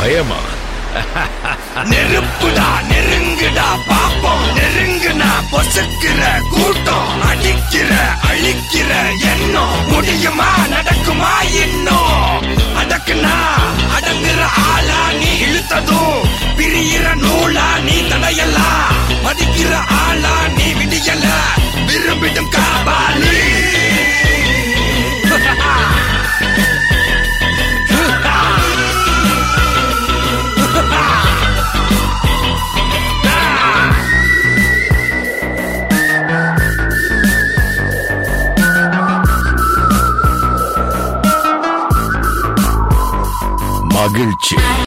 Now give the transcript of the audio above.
பயமா? நெருப்புடா நெருங்குடா பாப்போம், நெருங்குனா பொசுக்கிற கூட்டம், அடிக்கிற அழிக்கிற எண்ணம், முடியுமா நடக்குமா இன்னும்? அடக்குனா அடங்குற ஆளா நீ இழுத்ததும், பிரியிற நூலா நீ தடையலாம், மதிக்கிற ஆளா நீ விடியல, விரும்பிடும் காபாலி. மகிழ்ச்சி.